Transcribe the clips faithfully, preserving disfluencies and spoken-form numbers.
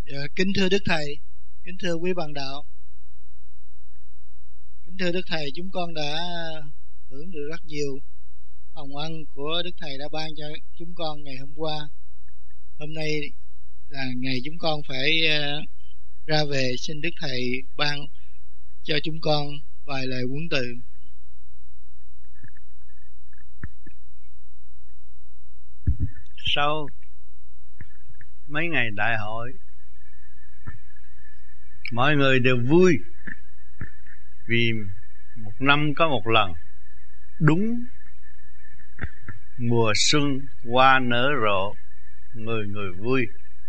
Dạ, kính thưa Đức Thầy, kính thưa quý bạn đạo, kính thưa Đức Thầy, chúng con đã hưởng được rất nhiều hồng ân của Đức Thầy đã ban cho chúng con ngày hôm qua. Hôm nay là ngày chúng con phải uh, ra về, xin Đức Thầy ban cho chúng con vài lời huấn từ. Sau mấy ngày đại hội, mọi người đều vui vì một năm có một lần, đúng mùa xuân hoa nở rộ, người người vui.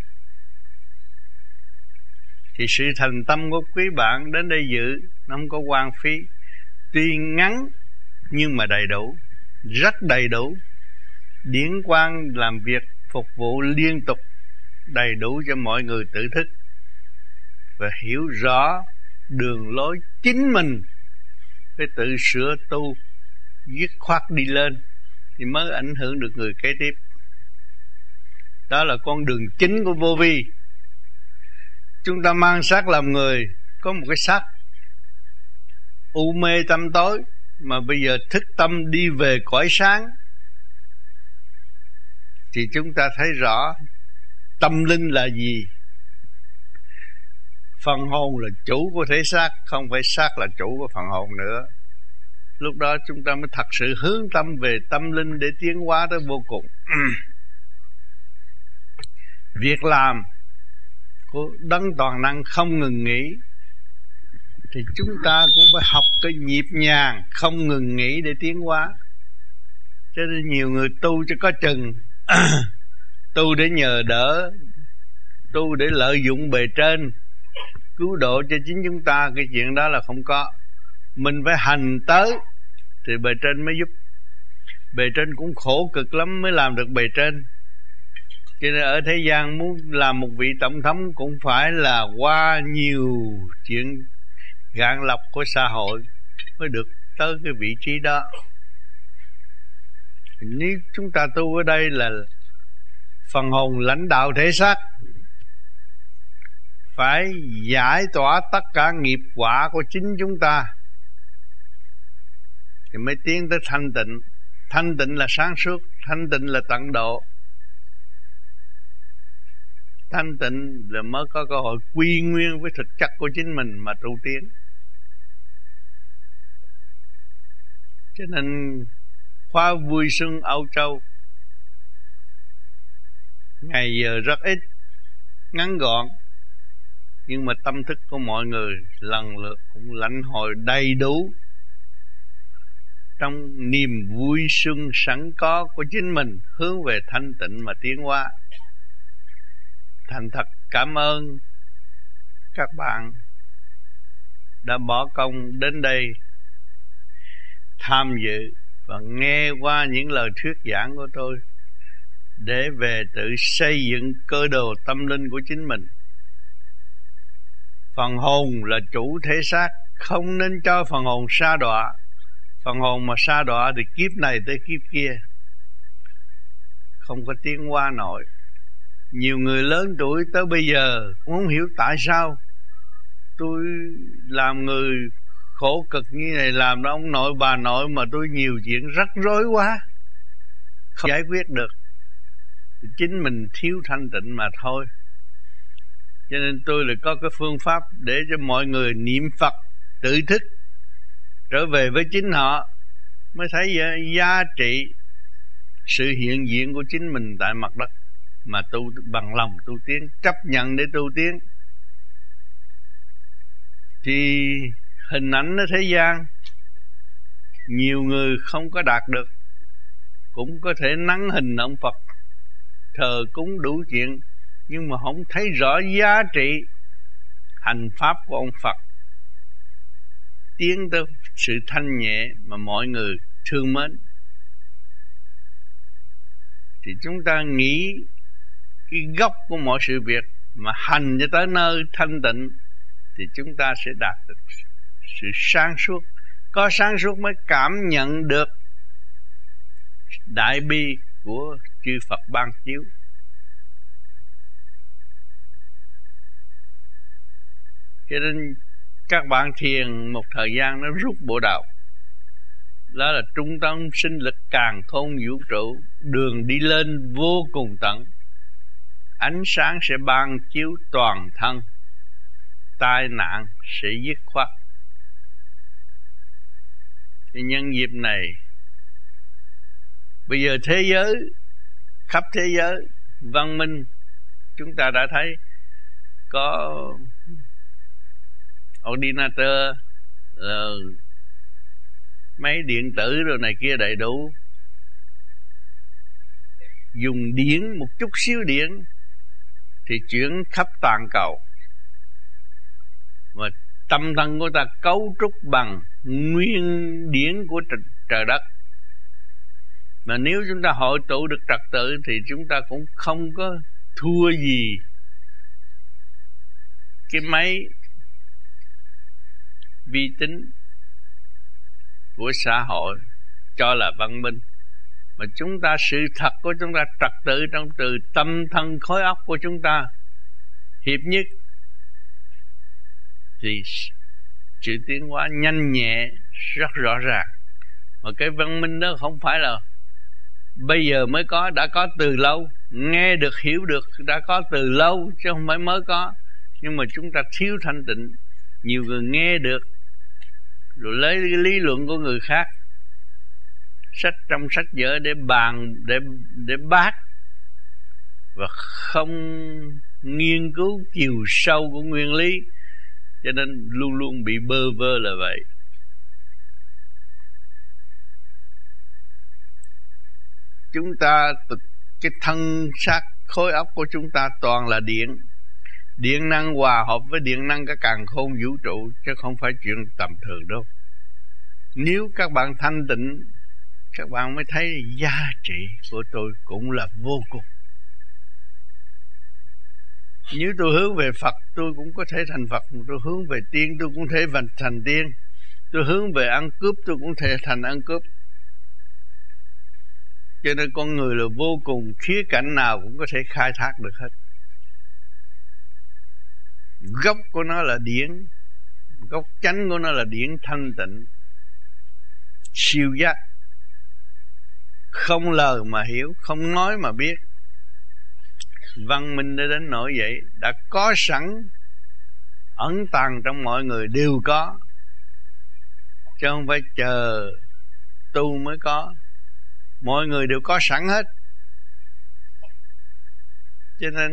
Thì sự thành tâm của quý bạn đến đây dự nó không có hoang phí, tuy ngắn nhưng mà đầy đủ, rất đầy đủ. Điển quang làm việc phục vụ liên tục, đầy đủ cho mọi người tự thức và hiểu rõ đường lối chính mình, phải tự sửa tu, dứt khoát đi lên thì mới ảnh hưởng được người kế tiếp. Đó là con đường chính của vô vi. Chúng ta mang xác làm người, có một cái xác u mê tâm tối, mà bây giờ thức tâm đi về cõi sáng thì chúng ta thấy rõ tâm linh là gì. Phần hồn là chủ của thể xác, không phải xác là chủ của phần hồn nữa. Lúc đó chúng ta mới thật sự hướng tâm về tâm linh để tiến hóa tới vô cùng. Việc làm của đấng toàn năng không ngừng nghỉ, thì chúng ta cũng phải học cái nhịp nhàng không ngừng nghỉ để tiến hóa. Cho nên nhiều người tu cho có chừng, tu để nhờ đỡ, tu để lợi dụng bề trên, cứu độ cho chính chúng ta. Cái chuyện đó là không có. Mình phải hành tới thì bề trên mới giúp. Bề trên cũng khổ cực lắm mới làm được bề trên. Cho nên ở thế gian muốn làm một vị tổng thống cũng phải là qua nhiều chuyện gạn lọc của xã hội mới được tới cái vị trí đó. Nếu chúng ta tu ở đây là phần hồn lãnh đạo thể xác, phải giải tỏa tất cả nghiệp quả của chính chúng ta thì mới tiến tới thanh tịnh. Thanh tịnh là sáng suốt, thanh tịnh là tận độ, thanh tịnh là mới có cơ hội quy nguyên với thực chất của chính mình mà tu tiến. Cho nên khóa vui xuân Âu Châu ngày giờ rất ít, ngắn gọn, nhưng mà tâm thức của mọi người lần lượt cũng lãnh hội đầy đủ trong niềm vui xuân sẵn có của chính mình, hướng về thanh tịnh mà tiến hóa. Thành thật cảm ơn các bạn đã bỏ công đến đây tham dự và nghe qua những lời thuyết giảng của tôi để về tự xây dựng cơ đồ tâm linh của chính mình. Phần hồn là chủ thể xác, không nên cho phần hồn sa đọa. Phần hồn mà sa đọa thì kiếp này tới kiếp kia không có tiến hóa nổi. Nhiều người lớn tuổi tới bây giờ cũng không hiểu tại sao tôi làm người khổ cực như này, làm đó ông nội bà nội mà tôi nhiều chuyện rắc rối quá, không giải quyết được. Chính mình thiếu thanh tịnh mà thôi. Cho nên tôi lại có cái phương pháp để cho mọi người niệm Phật tự thức, trở về với chính họ, mới thấy giá trị sự hiện diện của chính mình tại mặt đất, mà tu bằng lòng tu tiến, chấp nhận để tu tiến. Thì hình ảnh ở thế gian nhiều người không có đạt được, cũng có thể nắng hình ông Phật, thờ cúng đủ chuyện, nhưng mà không thấy rõ giá trị hành pháp của ông Phật, tiến tới sự thanh nhẹ mà mọi người thương mến. Thì chúng ta nghĩ cái gốc của mọi sự việc mà hành cho tới nơi thanh tịnh thì chúng ta sẽ đạt được sự sáng suốt. Có sáng suốt mới cảm nhận được đại bi của chư Phật ban chiếu. Cho nên các bạn thiền một thời gian nó rút bộ đầu. Đó là trung tâm sinh lực càn khôn vũ trụ, đường đi lên vô cùng tận. Ánh sáng sẽ ban chiếu toàn thân, tai nạn sẽ dứt khoát. Thì nhân dịp này, bây giờ thế giới, khắp thế giới văn minh, chúng ta đã thấy có ordinator, uh, máy điện tử rồi này kia đầy đủ. Dùng điện, một chút xíu điện thì chuyển khắp toàn cầu. Mà tâm thân của ta cấu trúc bằng nguyên điển của trời đất. Mà nếu chúng ta hội tụ được trật tự thì chúng ta cũng không có thua gì cái máy vi tính của xã hội cho là văn minh. Mà chúng ta, sự thật của chúng ta trật tự trong từ tâm thân khối óc của chúng ta hiệp nhất thì sự tiến hóa nhanh nhẹ rất rõ ràng. Mà cái văn minh đó không phải là bây giờ mới có, đã có từ lâu. Nghe được, hiểu được đã có từ lâu chứ không phải mới có. Nhưng mà chúng ta thiếu thanh tịnh. Nhiều người nghe được rồi lấy cái lý luận của người khác, sách trong sách vở để bàn, để để bác, và không nghiên cứu chiều sâu của nguyên lý, cho nên luôn luôn bị bơ vơ là vậy. Chúng ta, cái thân xác khối óc của chúng ta toàn là điện. Điện năng hòa hợp với điện năng cả càn khôn vũ trụ, chứ không phải chuyện tầm thường đâu. Nếu các bạn thanh tịnh, các bạn mới thấy giá trị của tôi cũng là vô cùng. Nếu tôi hướng về Phật, tôi cũng có thể thành Phật. Tôi hướng về tiên, tôi cũng thể thành tiên. Tôi hướng về ăn cướp, tôi cũng thể thành ăn cướp. Cho nên con người là vô cùng, khía cạnh nào cũng có thể khai thác được hết. Gốc của nó là điển, gốc chánh của nó là điển thanh tịnh, siêu giác, không lời mà hiểu, không nói mà biết. Văn minh đã đến nỗi vậy, đã có sẵn, ẩn tàng trong mọi người đều có, chứ không phải chờ tu mới có. Mọi người đều có sẵn hết. Cho nên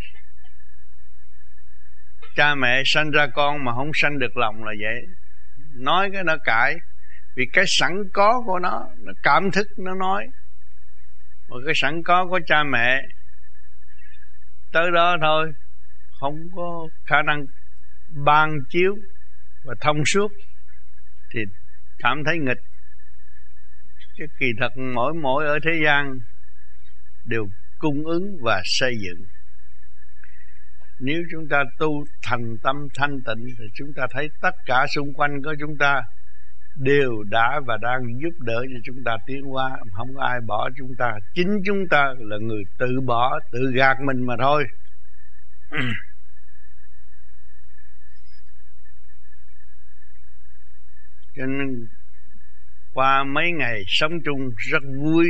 cha mẹ sanh ra con mà không sanh được lòng là vậy. Nói cái nó cãi, vì cái sẵn có của nó, nó cảm thức nó nói. Mà cái sẵn có của cha mẹ tới đó thôi, không có khả năng ban chiếu và thông suốt thì cảm thấy nghịch. Cái kỳ thật mỗi mỗi ở thế gian đều cung ứng và xây dựng. Nếu chúng ta tu thành tâm thanh tịnh thì chúng ta thấy tất cả xung quanh của chúng ta đều đã và đang giúp đỡ cho chúng ta tiến hóa. Không có ai bỏ chúng ta. Chính chúng ta là người tự bỏ, tự gạt mình mà thôi. Cho nên qua mấy ngày sống chung rất vui.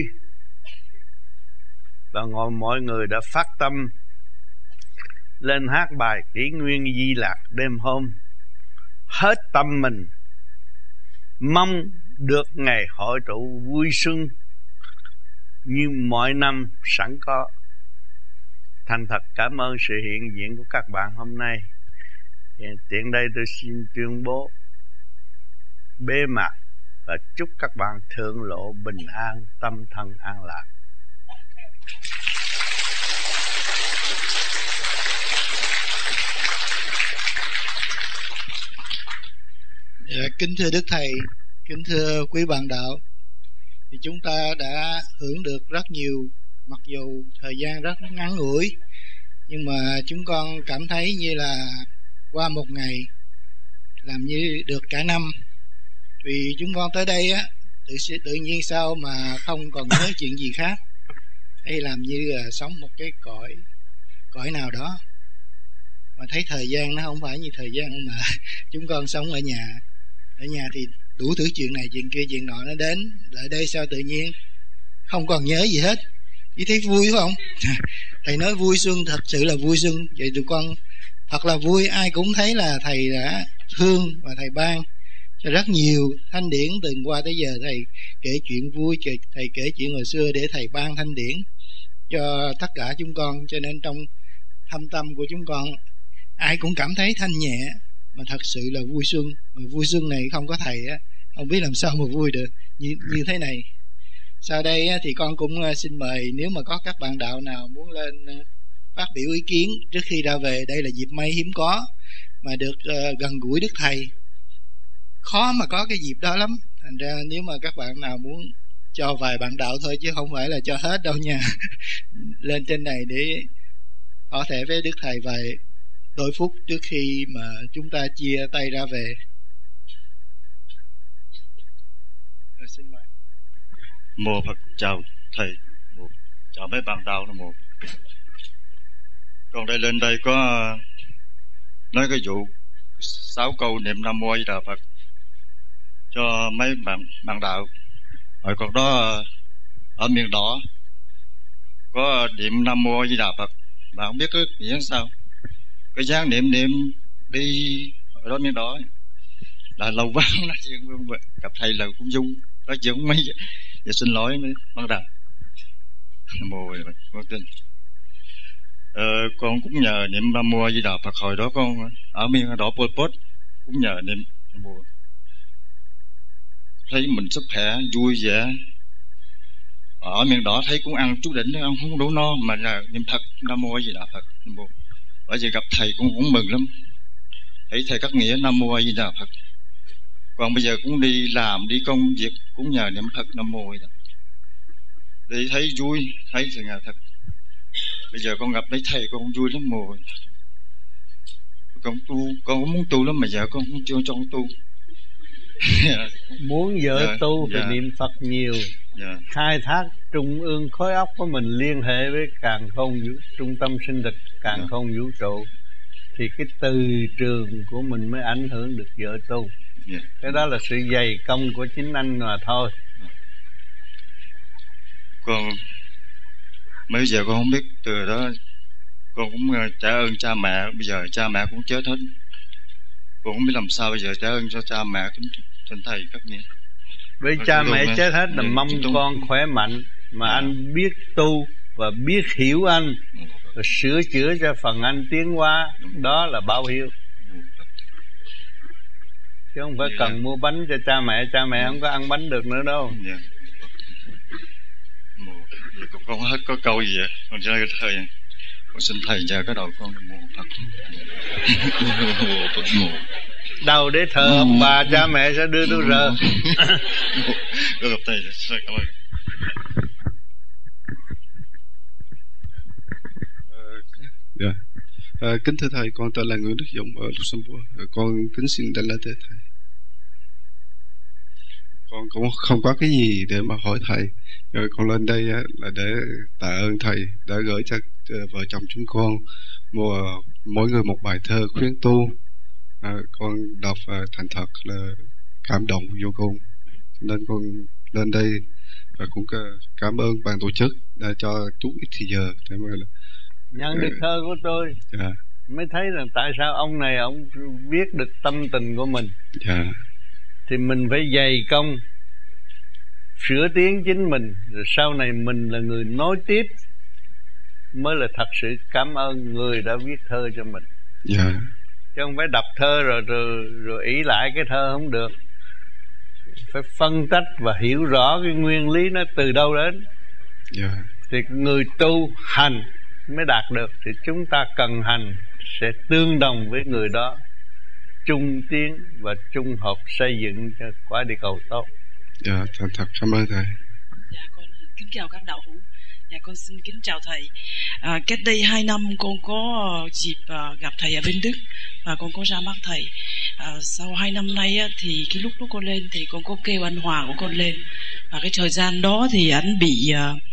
Và ngồi mọi người đã phát tâm lên hát bài Kỷ Nguyên Di Lạc đêm hôm, hết tâm mình, mong được ngày hội tụ vui xuân như mọi năm sẵn có. Thành thật cảm ơn sự hiện diện của các bạn hôm nay. Tiện đây tôi xin tuyên bố bế mạc và chúc các bạn thượng lộ bình an, tâm thân an lạc. Dạ, kính thưa Đức Thầy, kính thưa quý bạn đạo, thì chúng ta đã hưởng được rất nhiều, mặc dù thời gian rất ngắn ngủi, nhưng mà chúng con cảm thấy như là qua một ngày làm như được cả năm. Vì chúng con tới đây á, tự, tự nhiên sao mà không còn nhớ chuyện gì khác, hay làm như là sống một cái cõi cõi nào đó. mà thấy thời gian nó không phải như thời gian mà chúng con sống ở nhà. Ở nhà thì đủ thứ chuyện này chuyện kia chuyện nọ nó đến, lại đây sao tự nhiên không còn nhớ gì hết, chỉ thấy vui phải không? Thầy nói vui xuân, thật sự là vui xuân. Vậy tụi con thật là vui, ai cũng thấy là thầy đã thương và thầy ban cho rất nhiều thanh điển. Từng qua tới giờ thầy kể chuyện vui, thầy kể chuyện hồi xưa để thầy ban thanh điển cho tất cả chúng con. Cho nên trong thâm tâm của chúng con ai cũng cảm thấy thanh nhẹ, mà thật sự là vui xuân. Mà vui xuân này không có thầy á, không biết làm sao mà vui được như, như thế này. Sau đây thì con cũng xin mời, nếu mà có các bạn đạo nào muốn lên phát biểu ý kiến trước khi ra về. Đây là dịp may hiếm có mà được uh, gần gũi Đức Thầy, khó mà có cái dịp đó lắm. Thành ra nếu mà các bạn nào muốn cho vài bạn đạo thôi, chứ không phải là cho hết đâu nha. Lên trên này để có thể với Đức Thầy vài đôi phút trước khi mà chúng ta chia tay ra về. À, xin mời. Mô Phật chào thầy, mô, chào mấy bạn đạo đó mô. Con đây lên đây có nói cái vụ sáu câu niệm Nam Mô A Di Đà Phật cho mấy bạn bạn đạo. Hồi còn đó ở miền đỏ có niệm Nam Mô A Di Đà Phật mà không biết cái nghĩa sao, cái dáng niệm niệm đi ở đó miền đỏ là lâu quá nói chuyện gặp thầy là cũng dung nói chuyện cũng mấy. Dạ xin lỗi mấy bạn đạo. Nam Mô con tin. Ờ, con cũng nhờ niệm Nam Mô A Di Đà Phật. Hồi đó con ở miền đỏ Pol Pot cũng nhờ niệm Nam Mô, thấy mình sức khỏe vui vẻ. Ở miền đỏ thấy cũng ăn chút đỉnh, ăn không đủ no mà là niệm Phật Nam Mô A Di Đà Phật. Nam Mô. Bởi vì gặp thầy cũng cũng mừng lắm, thấy thầy cắt nghĩa Nam Mô A Di Đà Phật. Còn bây giờ cũng đi làm đi công việc cũng nhờ niệm Phật Nam Mô A Di Đà Phật. Đi thấy vui, thấy sự ngài thật. Bây giờ con gặp mấy thầy con vui lắm mồ. Con tu, con cũng muốn tu lắm mà giờ con cũng chưa cho con tu. Muốn vợ dạ, tu thì dạ. niệm Phật nhiều, dạ. Khai thác trung ương khối óc của mình liên hệ với càn khôn vũ, trung tâm sinh lực càn dạ. khôn vũ trụ, thì cái từ trường của mình mới ảnh hưởng được vợ tu. dạ. Cái đó là sự dày công của chính anh mà thôi. Con mấy giờ con không biết, từ đó con cũng trả ơn cha mẹ. Bây giờ cha mẹ cũng chết hết, con không biết làm sao bây giờ trả ơn cho cha mẹ kính thỉnh thầy các nghĩa. Với cha mẹ này, chết hết là mong chúng con tôi... khỏe mạnh mà à. anh biết tu và biết hiểu anh và sửa chữa cho phần anh tiến hóa, đó là báo hiếu. Chứ không phải yeah. cần mua bánh cho cha mẹ, cha mẹ yeah. không có ăn bánh được nữa đâu. yeah. Con hết có câu gì vậy? Con chơi cái thầy, con xin thầy giờ cái đầu con mô Phật. Đâu để thờ ông bà cha mẹ sẽ đưa tôi rờ. Con gặp thầy, cảm ơn. Dạ. À, kính thưa thầy, con tên là Nguyễn Đức Dũng ở Luxembourg. À, con kính xin đảnh lễ tới thầy. Con cũng không có cái gì để mà hỏi thầy. Rồi con lên đây là để tạ ơn thầy đã gửi cho vợ chồng chúng con mỗi, mỗi người một bài thơ khuyến tu. À, con đọc và thành thật là cảm động vô cùng, nên con lên đây và cũng cảm ơn ban tổ chức đã cho chút ít thời giờ để mà nhận được thơ của tôi. Dạ. Mới thấy rằng tại sao ông này ông viết được tâm tình của mình. Dạ. Thì mình phải dày công sửa tiến chính mình, rồi sau này mình là người nối tiếp mới là thật sự cảm ơn người đã viết thơ cho mình. Dạ. Chứ không phải đọc thơ rồi rồi rồi ý lại cái thơ không được. Phải phân tách và hiểu rõ cái nguyên lý nó từ đâu đến. Dạ. Thì người tu hành mới đạt được. Thì chúng ta cần hành sẽ tương đồng với người đó, chung tiến và chung hợp xây dựng cho quả địa cầu tốt. Dạ, thật thật cảm ơn thầy. Dạ, con kính chào các đạo hữu. Dạ, con xin kính chào thầy. À, cách đây hai năm con có dịp à, gặp thầy ở bên Đức và con có ra mắt thầy. À, sau hai năm nay á, thì cái lúc đó con lên thì con có kêu anh Hòa của con lên. Và cái thời gian đó thì anh bị à,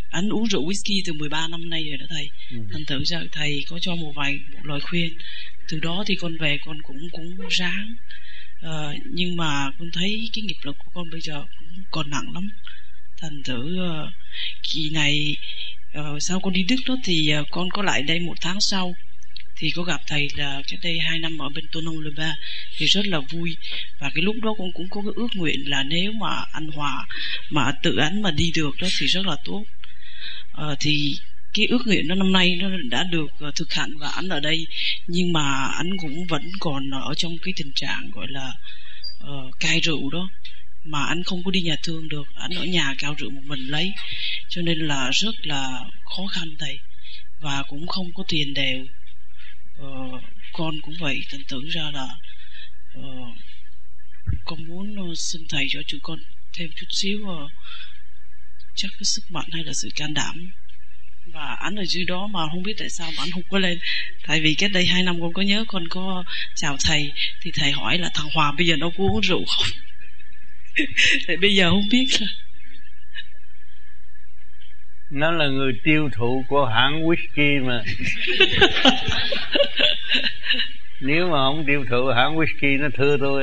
Anh uống rượu whisky từ mười ba năm nay rồi đó thầy. ừ. Thành thử ra thầy có cho một vài một lời khuyên. Từ đó thì con về con cũng cũng ráng, uh, nhưng mà con thấy cái nghiệp lực của con bây giờ cũng còn nặng lắm. Thành thử uh, kỳ này uh, sau con đi Đức đó thì uh, con có lại đây một tháng sau thì có gặp thầy là cách đây hai năm ở bên Tonon Le Ba thì rất là vui. Và cái lúc đó con cũng có cái ước nguyện là nếu mà anh Hòa mà tự anh mà đi được đó thì rất là tốt. Uh, thì cái ước nguyện đó năm nay nó đã được uh, thực hành và anh ở đây, nhưng mà anh cũng vẫn còn ở trong cái tình trạng gọi là uh, cai rượu đó, mà anh không có đi nhà thương được, anh ở nhà cạo rượu một mình lấy, cho nên là rất là khó khăn thầy, và cũng không có tiền đều. Uh, con cũng vậy, thành thử ra là uh, con muốn uh, xin thầy cho chúng con thêm chút xíu uh, chắc cái sức mạnh hay là sự can đảm. Và anh ở dưới đó mà không biết tại sao mà anh không có lên. Tại vì cách đây hai năm con có nhớ con có chào thầy thì thầy hỏi là thằng Hòa bây giờ nó có uống rượu không. Tại bây giờ không biết là nó là người tiêu thụ của hãng whisky mà. Nếu mà không tiêu thụ hãng whisky nó thưa tôi.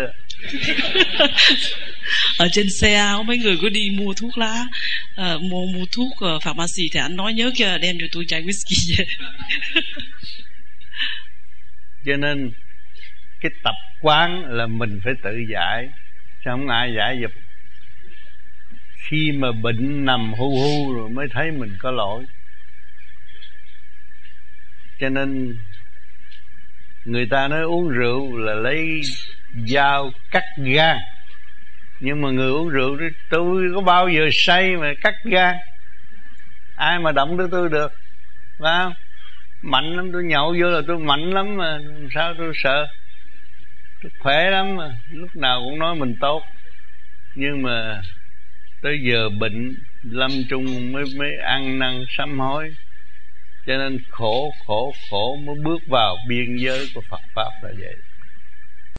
Ở trên xe có mấy người có đi mua thuốc lá, uh, mua mua thuốc uh, pharmacy thì anh nói nhớ kìa đem cho tôi chai whisky về. Cho nên cái tập quán là mình phải tự giải, chứ không ai giải giùm. Khi mà bệnh nằm hu hu rồi mới thấy mình có lỗi. Cho nên người ta nói uống rượu là lấy dao cắt gan, nhưng mà người uống rượu thì tôi có bao giờ say mà cắt gan. Ai mà động tới tôi được, phải không? Mạnh lắm, tôi nhậu vô là tôi mạnh lắm mà, sao tôi sợ. Tôi khỏe lắm mà, lúc nào cũng nói mình tốt. Nhưng mà tới giờ bệnh lâm chung mới mới ăn năn sám hối. Cho nên khổ khổ khổ mới bước vào biên giới của Phật Pháp là vậy.